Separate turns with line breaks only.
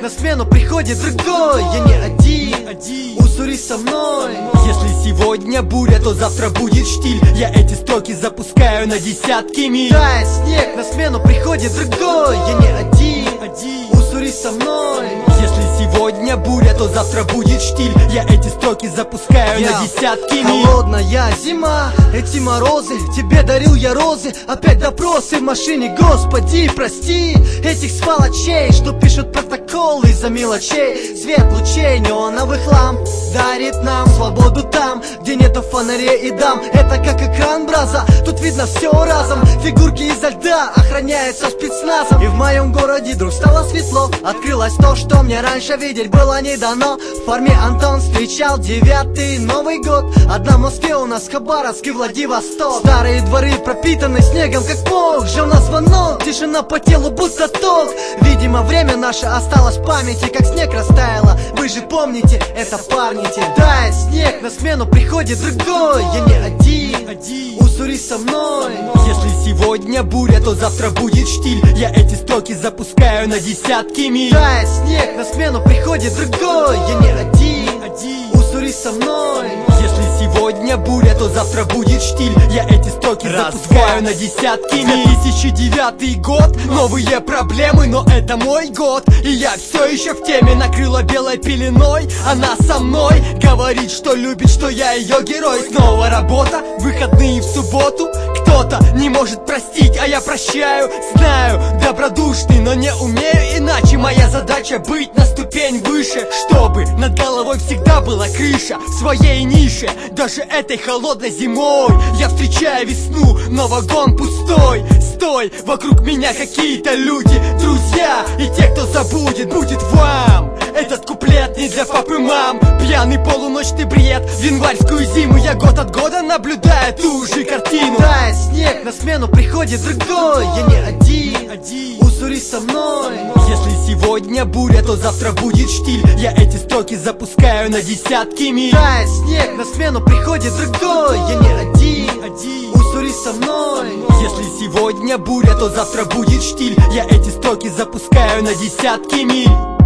на смену приходит другой. Я не один, уссурись со мной.
Если сегодня буря, то завтра будет штиль. Я эти строки запускаю на десятки миль.
Тает снег, на смену приходит другой. Я не один, уссурись со мной.
Если сегодня буря, то завтра будет штиль. Я эти строки запускаю на десятки миль.
Холодная зима, эти морозы, тебе дарил я розы. Опять допросы в машине, Господи, прости этих сволочей, что пишут протоколы из-за мелочей. Свет лучей неоновых ламп дарит нам свободу там, где нету фонарей и дам. Это как экран браза, тут видно все разом. Фигурки изо льда охраняются спецназом. И в моем городе вдруг стало светло. Открылось то, что мне раньше видеть было не дано. В форме Антон встречал 9-й Новый год. Одна в Москве, у нас Хабаровск и Владивосток. Старые дворы пропитаны снегом как мох. Ждем на звонок, тишина по телу будто ток. Видимо, время наше осталось в памяти, как снег растаяло. Вы же помните, это парни те. Тает снег, на смену приходит другой. Я не один, уссурись со мной.
Если сегодня буря, то завтра будет штиль. Я эти строки запускаю на десятки миль.
Тает снег, на смену приходит другой. Я не один, уссурись со мной.
Если сегодня буря, то завтра будет штиль. Я эти строки запускаю на десятки миль. 2009 год, новые проблемы, но это мой год. И я все еще в теме, накрыла белой пеленой. Она со мной говорит, что любит, что я ее герой. Снова работа, выходные в субботу. Кто-то не может простить, а я прощаю. Знаю, добродушный, но не умею иначе. Моя задача быть на ступень выше, чтобы над головой всегда была крыша в своей нише. Даже этой холодной зимой я встречаю весну, но вагон пустой. Стой, вокруг меня какие-то люди, друзья. И те, кто забудет, будет вам. Этот куплет не для папы, мам. Пьяный полуночный бред. В январскую зиму я год от года наблюдаю ту же картину.
Тает снег, на смену приходит другой. Я не один, уссурись со мной.
Если сегодня буря, то завтра будет штиль. Я эти строки запускаю на десятки миль.
Тает снег, на смену приходит другой. Я не один, уссурись со мной.
Если сегодня буря, то завтра будет штиль. Я эти строки запускаю на десятки миль.